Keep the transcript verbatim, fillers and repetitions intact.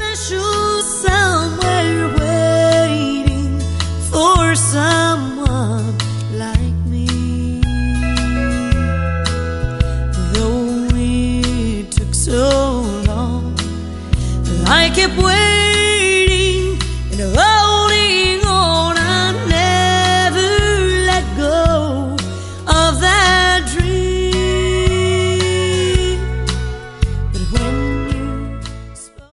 special somewhere waiting for someone like me. Though it took so long, I kept waiting, and oh,